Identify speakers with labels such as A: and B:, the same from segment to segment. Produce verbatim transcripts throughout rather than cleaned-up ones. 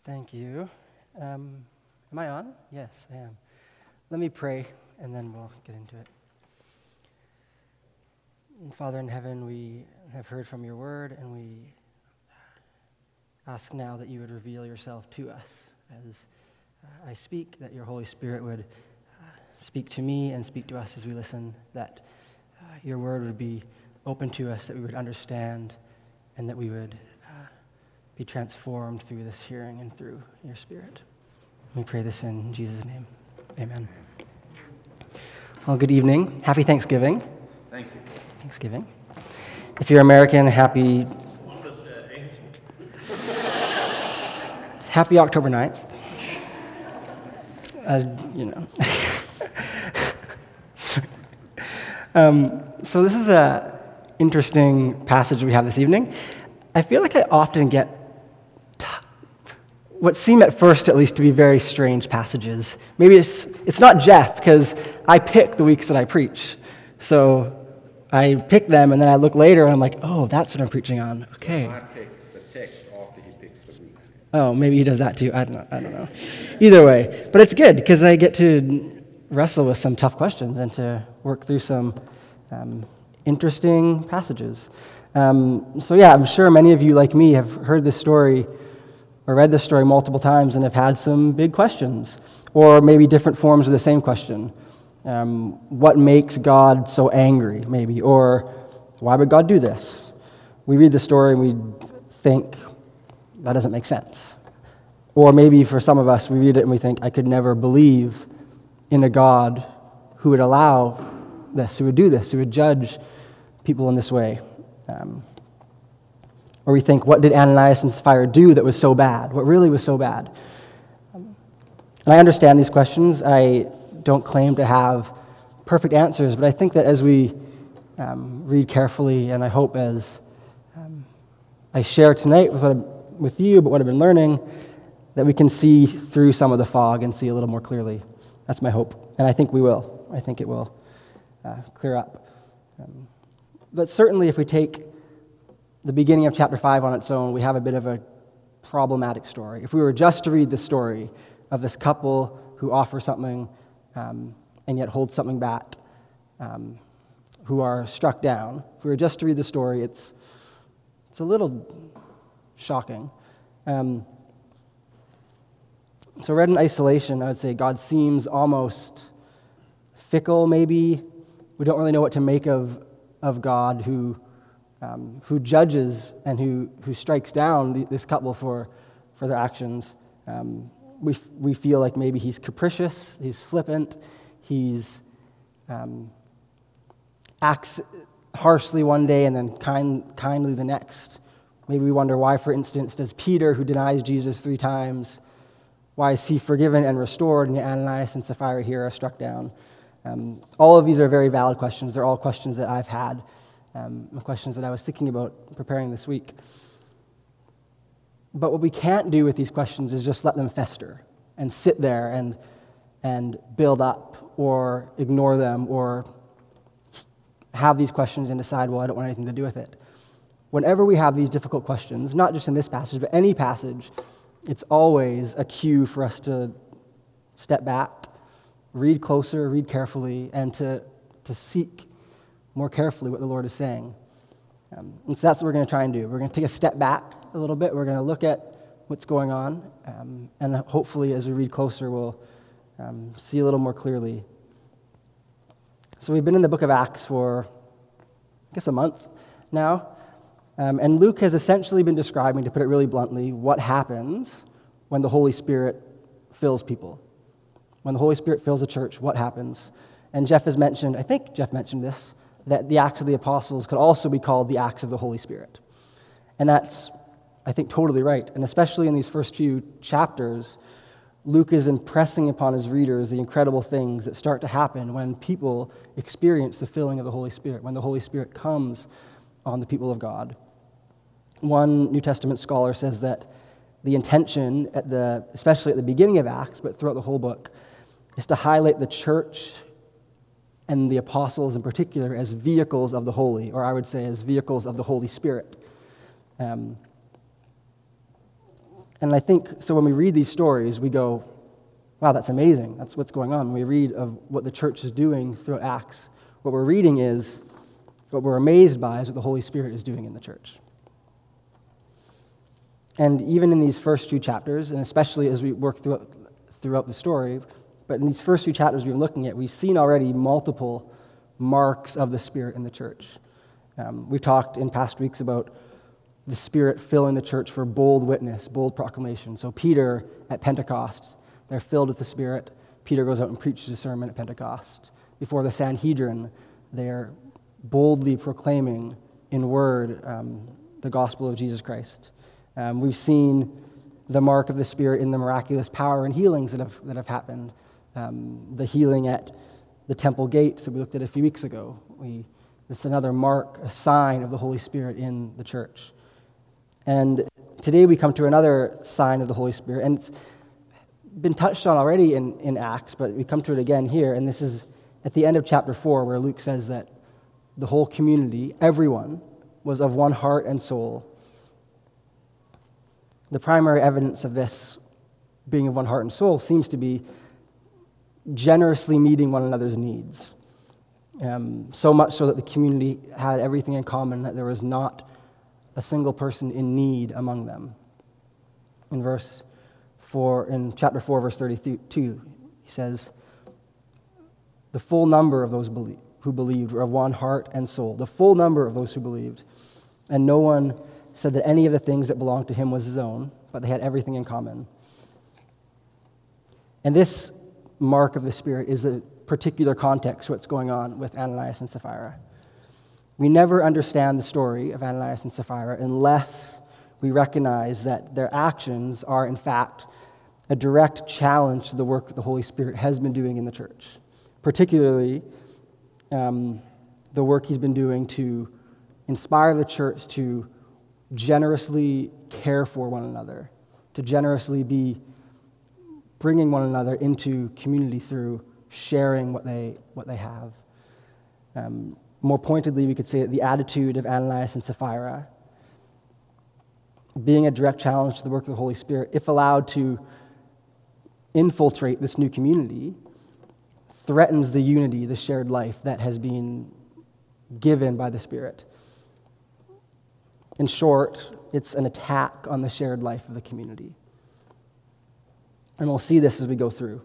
A: Thank you. Um, am I on? Yes, I am. Let me pray, and then we'll get into it. Father in heaven, we have heard from your word, and we ask now that you would reveal yourself to us as uh, I speak, that your Holy Spirit would uh, speak to me and speak to us as we listen, that uh, your word would be open to us, that we would understand, and that we would uh, be transformed through this hearing and through your Spirit. We pray this in Jesus' name. Amen. Well, good evening. Happy Thanksgiving.
B: Thank you.
A: Thanksgiving. If you're American, happy Happy October ninth. Uh, you know. um, so this is an interesting passage we have this evening. I feel like I often get t- what seem at first, at least, to be very strange passages. Maybe it's it's not Jeff, because I pick the weeks that I preach. So I pick them, and then I look later, and I'm like, oh, that's what I'm preaching on. Okay.
B: I pick the text after he picks the week.
A: Oh, maybe he does that too. I don't know. I don't know. Either way, but it's good because I get to wrestle with some tough questions and to work through some um, interesting passages. Um, so yeah, I'm sure many of you, like me, have heard this story or read this story multiple times and have had some big questions, or maybe different forms of the same question. Um, what makes God so angry, maybe, or why would God do this? We read the story and we think, that doesn't make sense. Or maybe for some of us, we read it and we think, I could never believe in a God who would allow this, who would do this, who would judge people in this way. Um, or we think, what did Ananias and Sapphira do that was so bad? What really was so bad? Um, and I understand these questions. I don't claim to have perfect answers, but I think that as we um, read carefully, and I hope as um, I share tonight with, what I'm, with you, but what I've been learning, that we can see through some of the fog and see a little more clearly. That's my hope, and I think we will. I think it will uh, clear up. Um, but certainly if we take the beginning of chapter five on its own, we have a bit of a problematic story. If we were just to read the story of this couple who offer something um, and yet hold something back, um, who are struck down, if we were just to read the story, it's it's a little shocking. Um, so read in isolation, I would say God seems almost fickle, maybe. We don't really know what to make of, of God who um, who judges and who, who strikes down the, this couple for, for their actions. Um, we, we feel like maybe he's capricious, he's flippant, he's um, acts harshly one day and then kind, kindly the next. Maybe we wonder why, for instance, does Peter, who denies Jesus three times, why is he forgiven and restored, and Ananias and Sapphira here are struck down? Um, all of these are very valid questions. They're all questions that I've had, um, questions that I was thinking about preparing this week. But what we can't do with these questions is just let them fester and sit there and, and build up or ignore them or have these questions and decide, well, I don't want anything to do with it. Whenever we have these difficult questions, not just in this passage, but any passage, it's always a cue for us to step back, read closer, read carefully, and to, to seek more carefully what the Lord is saying. Um, and so that's what we're going to try and do. We're going to take a step back a little bit. We're going to look at what's going on, um, and hopefully as we read closer, we'll um, see a little more clearly. So we've been in the book of Acts for, I guess, a month now. Um, and Luke has essentially been describing, to put it really bluntly, what happens when the Holy Spirit fills people. When the Holy Spirit fills a church, what happens? And Jeff has mentioned, I think Jeff mentioned this, that the Acts of the Apostles could also be called the Acts of the Holy Spirit. And that's, I think, totally right. And especially in these first few chapters, Luke is impressing upon his readers the incredible things that start to happen when people experience the filling of the Holy Spirit, when the Holy Spirit comes on the people of God. One New Testament scholar says that the intention, at the, especially at the beginning of Acts, but throughout the whole book, is to highlight the church and the apostles in particular as vehicles of the Holy, or I would say as vehicles of the Holy Spirit. Um, And I think, so when we read these stories, we go, wow, that's amazing. That's what's going on. When we read of what the church is doing throughout Acts, what we're reading is, what we're amazed by is what the Holy Spirit is doing in the church. And even in these first few chapters, and especially as we work throughout, throughout the story, but in these first few chapters we've been looking at, we've seen already multiple marks of the Spirit in the church. Um, we've talked in past weeks about the Spirit filling the church for bold witness, bold proclamation. So Peter at Pentecost, they're filled with the Spirit. Peter goes out and preaches a sermon at Pentecost. Before the Sanhedrin, they're boldly proclaiming in word um, the gospel of Jesus Christ. Um, we've seen the mark of the Spirit in the miraculous power and healings that have that have happened. Um, the healing at the temple gates that we looked at a few weeks ago. We, it's another mark, a sign of the Holy Spirit in the church. And today we come to another sign of the Holy Spirit, and it's been touched on already in, in Acts, but we come to it again here, and this is at the end of chapter four, where Luke says that the whole community, everyone, was of one heart and soul. The primary evidence of this being of one heart and soul seems to be generously meeting one another's needs. Um, so much so that the community had everything in common, that there was not a single person in need among them. In verse four, in chapter four, verse thirty-two, he says, the full number of those belie- who believed were of one heart and soul. The full number of those who believed. And no one said that any of the things that belonged to him was his own, but they had everything in common. And this mark of the Spirit is the particular context what's going on with Ananias and Sapphira. We never understand the story of Ananias and Sapphira unless we recognize that their actions are, in fact, a direct challenge to the work that the Holy Spirit has been doing in the church, particularly um, the work he's been doing to inspire the church to generously care for one another, to generously be bringing one another into community through sharing what they what they have. Um, more pointedly, we could say that the attitude of Ananias and Sapphira, being a direct challenge to the work of the Holy Spirit, if allowed to infiltrate this new community, threatens the unity, the shared life that has been given by the Spirit. In short, it's an attack on the shared life of the community. And we'll see this as we go through.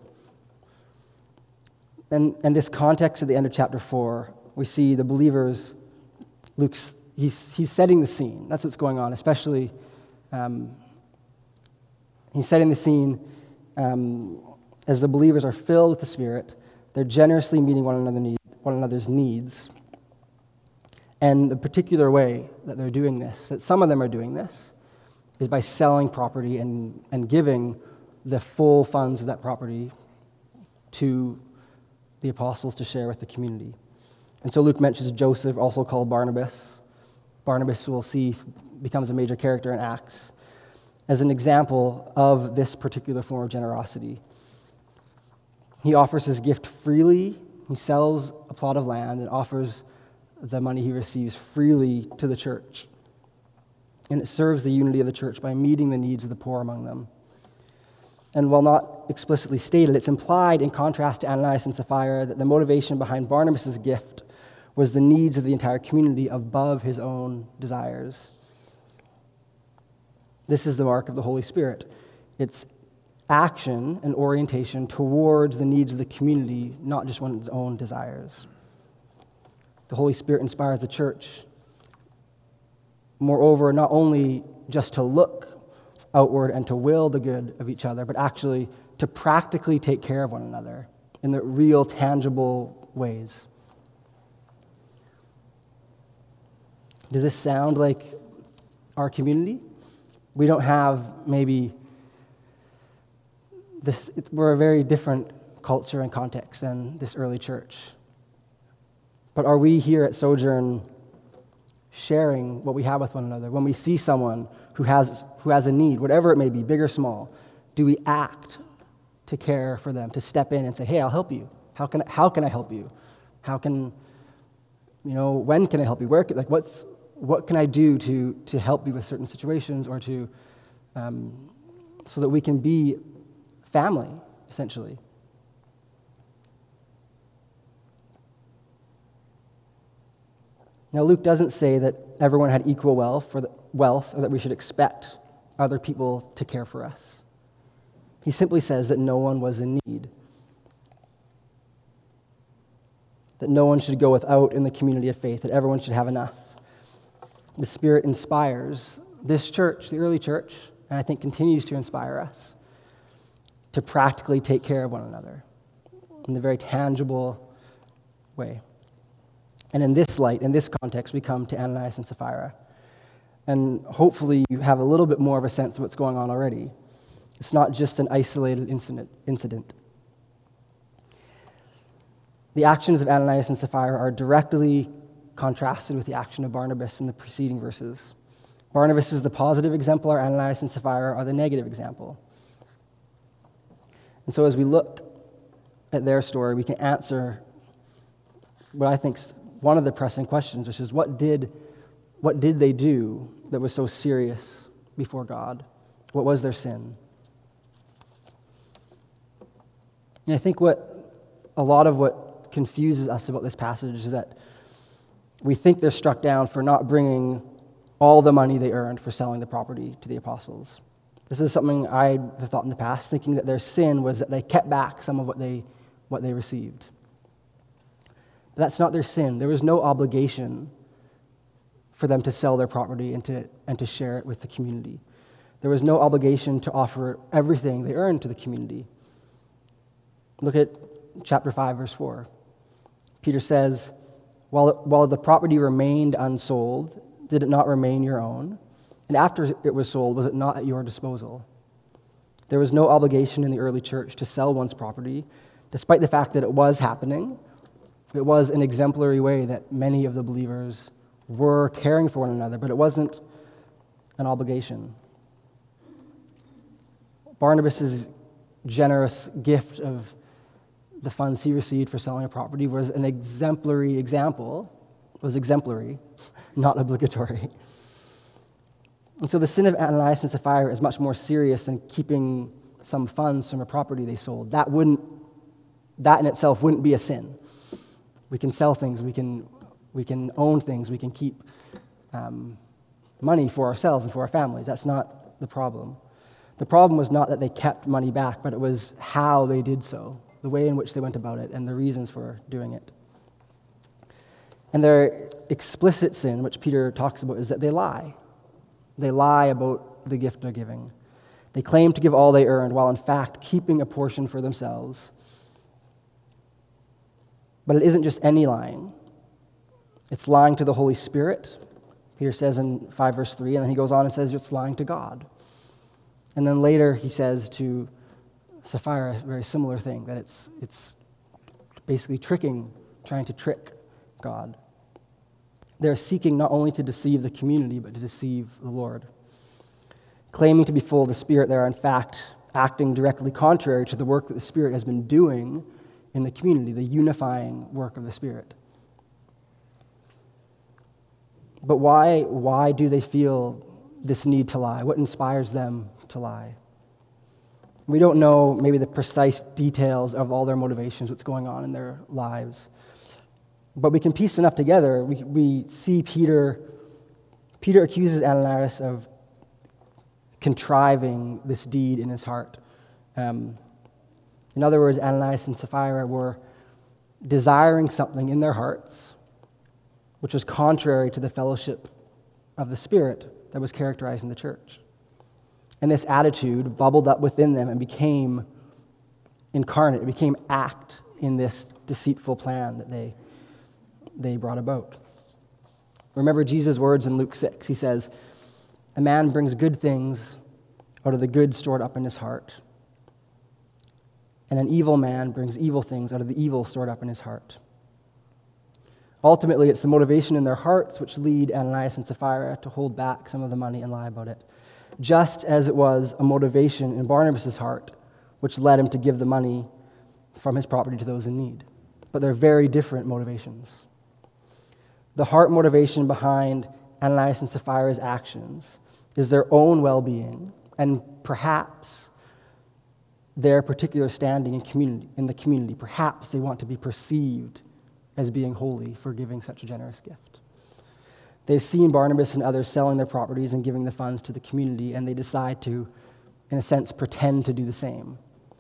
A: And, and this context at the end of chapter four, we see the believers, Luke's, he's, he's setting the scene. That's what's going on, especially, um, he's setting the scene um, as the believers are filled with the Spirit. They're generously meeting one another need, one another's needs. And the particular way that they're doing this, that some of them are doing this, is by selling property and, and giving the full funds of that property to the apostles to share with the community. And so Luke mentions Joseph, also called Barnabas. Barnabas, we'll see, becomes a major character in Acts as an example of this particular form of generosity. He offers his gift freely. He sells a plot of land and offers the money he receives freely to the church. And it serves the unity of the church by meeting the needs of the poor among them. And while not explicitly stated, it's implied in contrast to Ananias and Sapphira that the motivation behind Barnabas' gift was the needs of the entire community above his own desires. This is the mark of the Holy Spirit. It's action and orientation towards the needs of the community, not just one's own desires. The Holy Spirit inspires the church, moreover, not only just to look outward and to will the good of each other, but actually to practically take care of one another in the real, tangible ways. Does this sound like our community? We don't have maybe this, we're a very different culture and context than this early church. But are we here at Sojourn sharing what we have with one another? When we see someone who has who has a need, whatever it may be, big or small, do we act to care for them, to step in and say, hey, I'll help you. How can, how can I help you? How can, you know, when can I help you? Where can, like, what's, what can I do to, to help you with certain situations or to um, so that we can be family, essentially. Now, Luke doesn't say that everyone had equal wealth or, wealth or that we should expect other people to care for us. He simply says that no one was in need, that no one should go without in the community of faith, that everyone should have enough. The Spirit inspires this church, the early church, and I think continues to inspire us to practically take care of one another in a very tangible way. And in this light, in this context, we come to Ananias and Sapphira. And hopefully you have a little bit more of a sense of what's going on already. It's not just an isolated incident. incident. The actions of Ananias and Sapphira are directly contrasted with the action of Barnabas in the preceding verses. Barnabas is the positive exemplar, Ananias and Sapphira are the negative example. And so as we look at their story, we can answer what I think is one of the pressing questions, which is what did, what did they do that was so serious before God? What was their sin? And I think what a lot of what confuses us about this passage is that we think they're struck down for not bringing all the money they earned for selling the property to the apostles. This is something I have thought in the past, thinking that their sin was that they kept back some of what they, what they received. But that's not their sin. There was no obligation for them to sell their property and to, and to share it with the community. There was no obligation to offer everything they earned to the community. Look at chapter five, verse four. Peter says, while, it, while the property remained unsold, did it not remain your own? And after it was sold, was it not at your disposal? There was no obligation in the early church to sell one's property, despite the fact that it was happening. It was an exemplary way that many of the believers were caring for one another, but it wasn't an obligation. Barnabas' generous gift of the funds he received for selling a property was an exemplary example, was exemplary, not obligatory. And so the sin of Ananias and Sapphira is much more serious than keeping some funds from a property they sold. That wouldn't, that in itself wouldn't be a sin. We can sell things, we can, we can own things, we can keep um, money for ourselves and for our families. That's not the problem. The problem was not that they kept money back, but it was how they did so, the way in which they went about it, and the reasons for doing it. And their explicit sin, which Peter talks about, is that they lie. They lie about the gift they're giving. They claim to give all they earned, while in fact keeping a portion for themselves. But it isn't just any lying. It's lying to the Holy Spirit, Peter says in five verse three, and then he goes on and says it's lying to God. And then later he says to Sapphira a very similar thing, that it's it's basically tricking, trying to trick God. They're seeking not only to deceive the community, but to deceive the Lord. Claiming to be full of the Spirit, they are in fact acting directly contrary to the work that the Spirit has been doing in the community, the unifying work of the Spirit. But why, why do they feel this need to lie? What inspires them to lie? We don't know maybe the precise details of all their motivations, what's going on in their lives. But we can piece enough together. We, we see Peter, Peter accuses Ananias of contriving this deed in his heart. Um, in other words, Ananias and Sapphira were desiring something in their hearts which was contrary to the fellowship of the Spirit that was characterizing the church. And this attitude bubbled up within them and became incarnate. It became act in this deceitful plan that they, they brought about. Remember Jesus' words in Luke six. He says, "A man brings good things out of the good stored up in his heart, and an evil man brings evil things out of the evil stored up in his heart." Ultimately, it's the motivation in their hearts which lead Ananias and Sapphira to hold back some of the money and lie about it, just as it was a motivation in Barnabas' heart which led him to give the money from his property to those in need. But they're very different motivations. The heart motivation behind Ananias and Sapphira's actions is their own well-being and perhaps their particular standing in community in the community, perhaps they want to be perceived as being holy for giving such a generous gift. They've seen Barnabas and others selling their properties and giving the funds to the community, and they decide to, in a sense, pretend to do the same.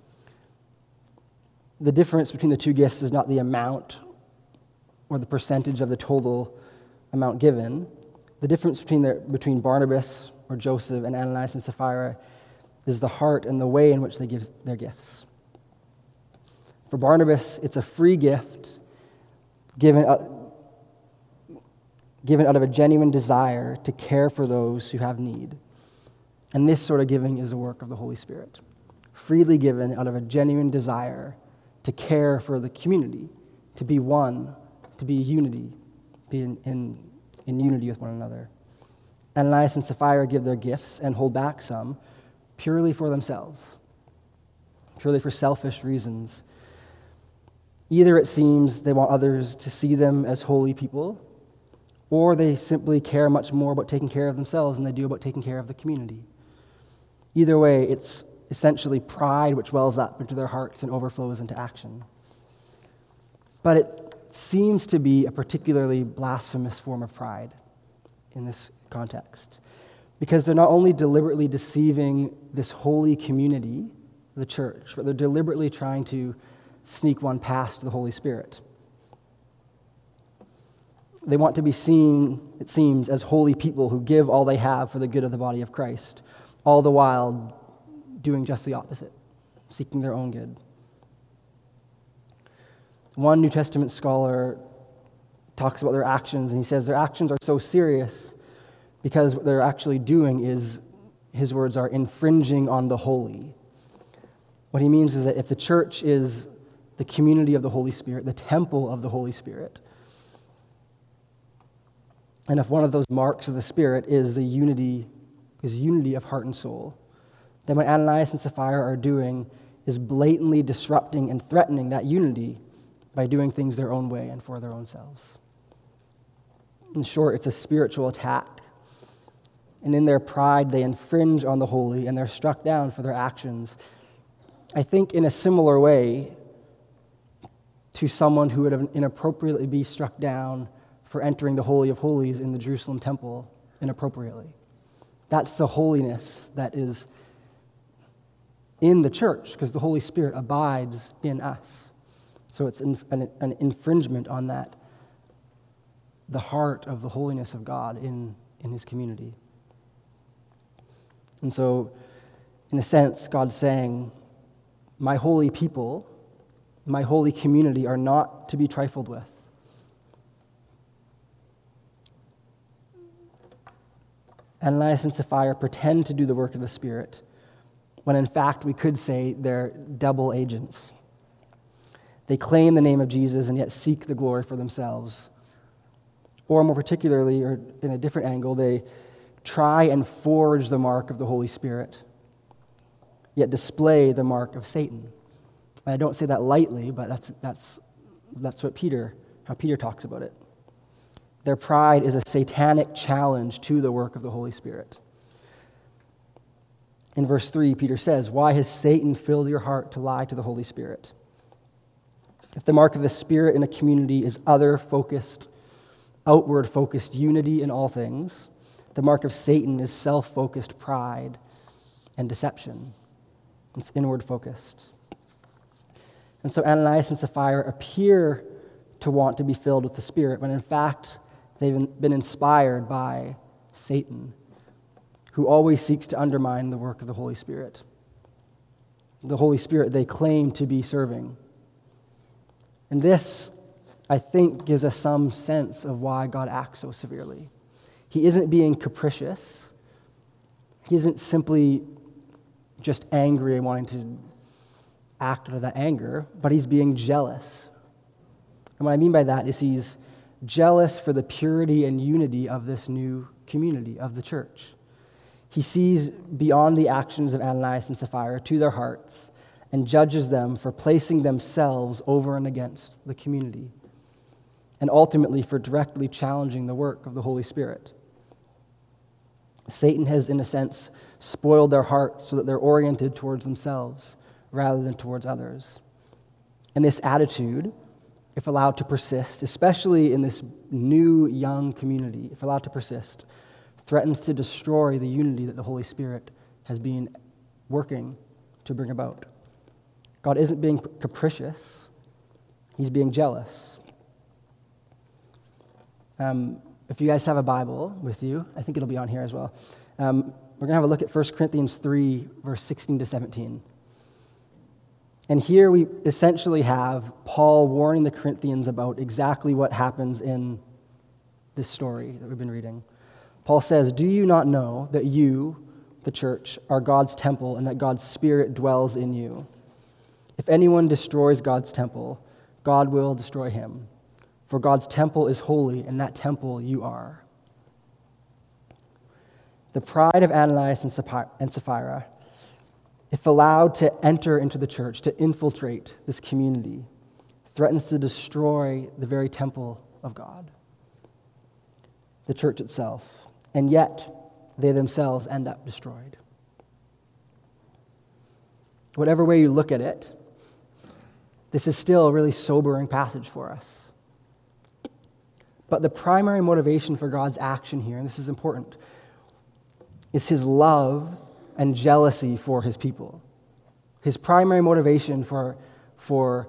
A: The difference between the two gifts is not the amount or the percentage of the total amount given. The difference between, their, between Barnabas or Joseph and Ananias and Sapphira is the heart and the way in which they give their gifts. For Barnabas, it's a free gift given out, given out of a genuine desire to care for those who have need. And this sort of giving is the work of the Holy Spirit, freely given out of a genuine desire to care for the community, to be one, to be unity, be in, in, in unity with one another. Ananias and Sapphira give their gifts and hold back some purely for themselves, purely for selfish reasons. Either it seems they want others to see them as holy people, or they simply care much more about taking care of themselves than they do about taking care of the community. Either way, it's essentially pride which wells up into their hearts and overflows into action. But it seems to be a particularly blasphemous form of pride in this context, because they're not only deliberately deceiving this holy community, the church, but they're deliberately trying to sneak one past the Holy Spirit. They want to be seen, it seems, as holy people who give all they have for the good of the body of Christ, all the while doing just the opposite, seeking their own good. One New Testament scholar talks about their actions, and he says their actions are so serious because what they're actually doing is, his words are, infringing on the holy. What he means is that if the church is the community of the Holy Spirit, the temple of the Holy Spirit, and if one of those marks of the Spirit is the unity, is unity of heart and soul, then what Ananias and Sapphira are doing is blatantly disrupting and threatening that unity by doing things their own way and for their own selves. In short, it's a spiritual attack. And in their pride, they infringe on the holy, and they're struck down for their actions. I think in a similar way to someone who would inappropriately be struck down for entering the Holy of Holies in the Jerusalem temple inappropriately. That's the holiness that is in the church, because the Holy Spirit abides in us. So it's an, an, an infringement on that, the heart of the holiness of God in, in his community. And so, in a sense, God's saying, my holy people, my holy community are not to be trifled with. Ananias and Sapphira pretend to do the work of the Spirit, when in fact we could say they're double agents. They claim the name of Jesus and yet seek the glory for themselves. Or more particularly, or in a different angle, they try and forge the mark of the Holy Spirit, yet display the mark of Satan. And I don't say that lightly, but that's that's that's what Peter, how Peter talks about it. Their pride is a satanic challenge to the work of the Holy Spirit. In verse three, Peter says, "Why has Satan filled your heart to lie to the Holy Spirit?" If the mark of the Spirit in a community is other-focused, outward-focused unity in all things, the mark of Satan is self-focused pride and deception. It's inward-focused. And so Ananias and Sapphira appear to want to be filled with the Spirit, when in fact they've been inspired by Satan, who always seeks to undermine the work of the Holy Spirit. The Holy Spirit they claim to be serving. And this, I think, gives us some sense of why God acts so severely. He isn't being capricious. He isn't simply just angry and wanting to act out of that anger, but he's being jealous. And what I mean by that is he's jealous for the purity and unity of this new community, of the church. He sees beyond the actions of Ananias and Sapphira to their hearts and judges them for placing themselves over and against the community, and ultimately for directly challenging the work of the Holy Spirit. Satan has, in a sense, spoiled their hearts so that they're oriented towards themselves rather than towards others. And this attitude, if allowed to persist, especially in this new young community, if allowed to persist, threatens to destroy the unity that the Holy Spirit has been working to bring about. God isn't being capricious, he's being jealous. Um, if you guys have a Bible with you, I think it'll be on here as well. Um, we're going to have a look at First Corinthians three, verse sixteen to seventeen. And here we essentially have Paul warning the Corinthians about exactly what happens in this story that we've been reading. Paul says, "Do you not know that you, the church, are God's temple and that God's Spirit dwells in you? If anyone destroys God's temple, God will destroy him. For God's temple is holy, and that temple you are." The pride of Ananias and Sapphira, if allowed to enter into the church, to infiltrate this community, threatens to destroy the very temple of God, the church itself. And yet, they themselves end up destroyed. Whatever way you look at it, this is still a really sobering passage for us. But the primary motivation for God's action here, and this is important, is his love and jealousy for his people. His primary motivation for, for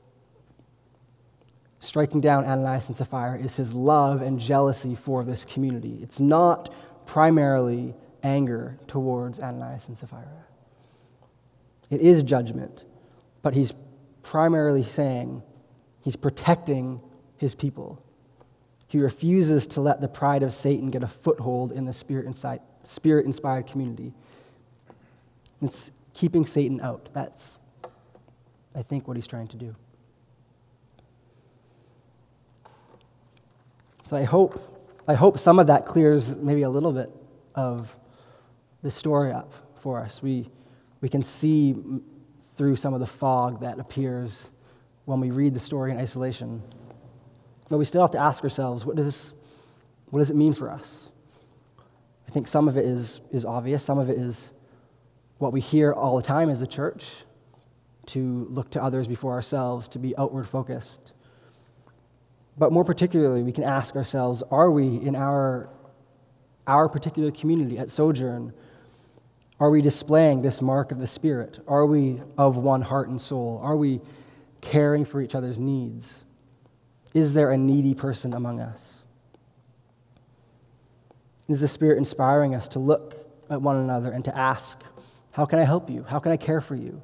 A: striking down Ananias and Sapphira is his love and jealousy for this community. It's not primarily anger towards Ananias and Sapphira. It is judgment, but he's primarily saying he's protecting his people. He refuses to let the pride of Satan get a foothold in the Spirit-inside, Spirit-inspired community. It's keeping Satan out. That's, I think, what he's trying to do. So I hope, I hope some of that clears maybe a little bit of the story up for us. We, we can see through some of the fog that appears when we read the story in isolation. But we still have to ask ourselves, what does this, what does it mean for us? I think some of it is, is obvious. Some of it is what we hear all the time as a church, to look to others before ourselves, to be outward focused. But more particularly, we can ask ourselves, are we in our, our particular community at Sojourn, are we displaying this mark of the Spirit? Are we of one heart and soul? Are we caring for each other's needs? Is there a needy person among us? Is the Spirit inspiring us to look at one another and to ask, how can I help you? How can I care for you?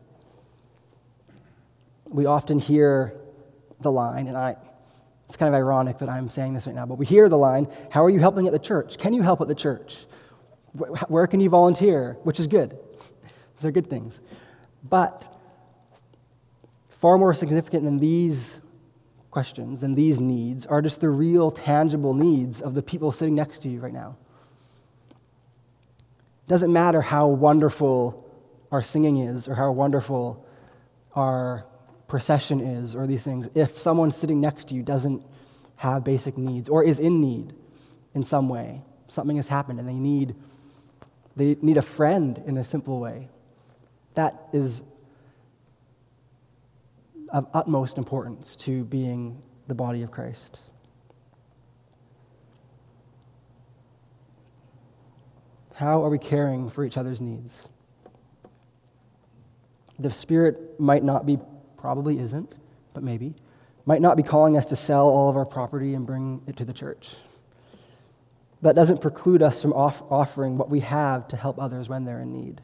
A: We often hear the line, and I, it's kind of ironic that I'm saying this right now, but we hear the line, how are you helping at the church? Can you help at the church? Where can you volunteer? Which is good. Those are good things. But far more significant than these questions and these needs are just the real, tangible needs of the people sitting next to you right now. It doesn't matter how wonderful our singing is or how wonderful our procession is or these things, if someone sitting next to you doesn't have basic needs or is in need in some way, something has happened and they need they need a friend in a simple way, that is of utmost importance to being the body of Christ. How are we caring for each other's needs? The Spirit might not be, probably isn't, but maybe, might not be calling us to sell all of our property and bring it to the church. That doesn't preclude us from off- offering what we have to help others when they're in need.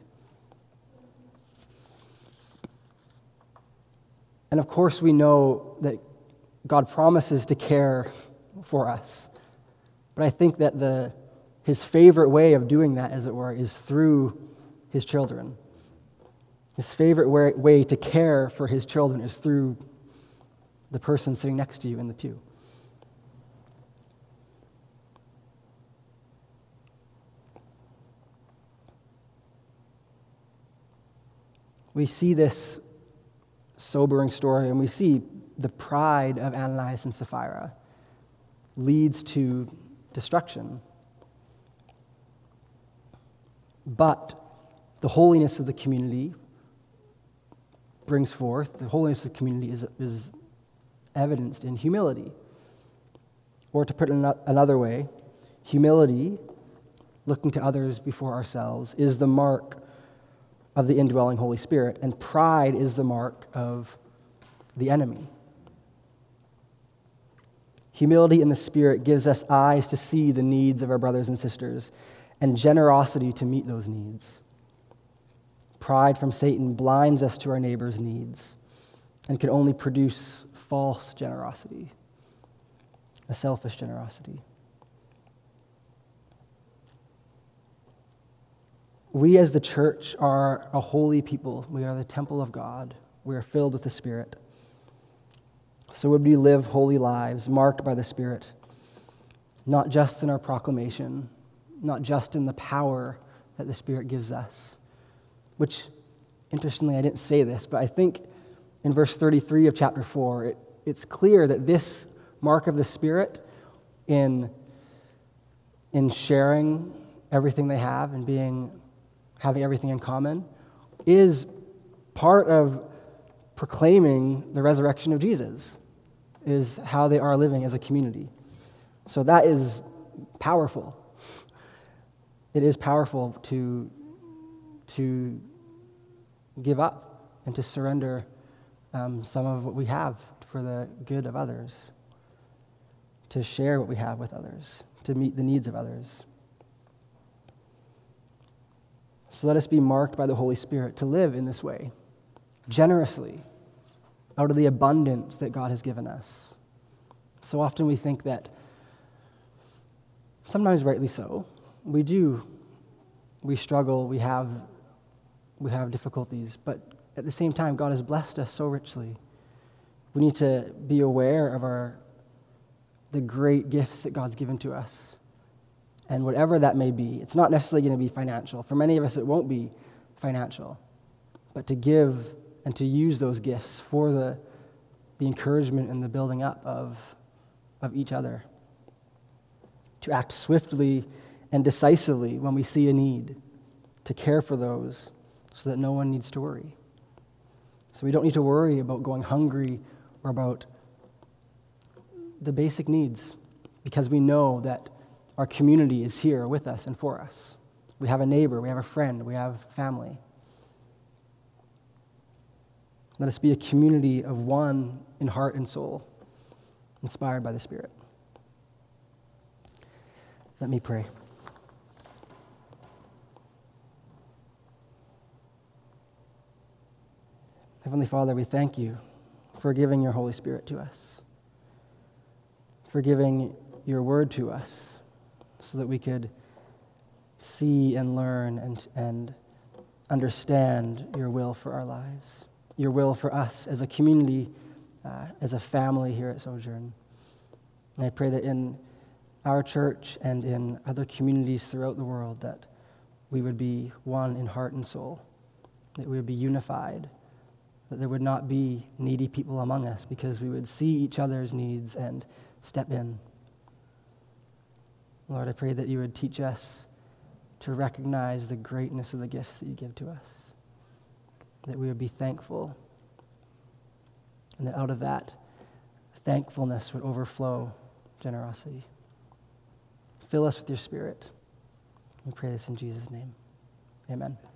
A: And of course, we know that God promises to care for us. But I think that the his favorite way of doing that, as it were, is through his children. His favorite way, way to care for his children is through the person sitting next to you in the pew. We see this sobering story, and we see the pride of Ananias and Sapphira leads to destruction. But The holiness of the community brings forth, the holiness of the community is, is evidenced in humility. Or to put it another way, humility, looking to others before ourselves, is the mark of the indwelling Holy Spirit, and pride is the mark of the enemy. Humility in the Spirit gives us eyes to see the needs of our brothers and sisters, and generosity to meet those needs. Pride from Satan blinds us to our neighbor's needs and can only produce false generosity, a selfish generosity. We as the church are a holy people. We are the temple of God. We are filled with the Spirit. So would we live holy lives marked by the Spirit, not just in our proclamation, not just in the power that the Spirit gives us, which, interestingly, I didn't say this, but I think in verse thirty-three of chapter four, it, it's clear that this mark of the Spirit in, in sharing everything they have and being having everything in common is part of proclaiming the resurrection of Jesus, is how they are living as a community. So that is powerful. It is powerful to, to give up and to surrender um, some of what we have for the good of others, to share what we have with others, to meet the needs of others. So let us be marked by the Holy Spirit to live in this way, generously, out of the abundance that God has given us. So often we think that, sometimes rightly so, we do, we struggle, we have, we have difficulties, but at the same time, God has blessed us so richly. We need to be aware of our, the great gifts that God's given to us. And whatever that may be, it's not necessarily going to be financial. For many of us, it won't be financial. But to give and to use those gifts for the, the encouragement and the building up of, of each other. To act swiftly and decisively when we see a need. To care for those so that no one needs to worry. So we don't need to worry about going hungry or about the basic needs, because we know that our community is here with us and for us. We have a neighbor, we have a friend, we have family. Let us be a community of one in heart and soul, inspired by the Spirit. Let me pray. Heavenly Father, we thank you for giving your Holy Spirit to us, for giving your word to us, so that we could see and learn and, and understand your will for our lives, your will for us as a community, uh, as a family here at Sojourn. And I pray that in our church and in other communities throughout the world that we would be one in heart and soul, that we would be unified, that there would not be needy people among us, because we would see each other's needs and step in. Lord, I pray that you would teach us to recognize the greatness of the gifts that you give to us, that we would be thankful, and that out of that, thankfulness would overflow generosity. Fill us with your Spirit. We pray this in Jesus' name. Amen.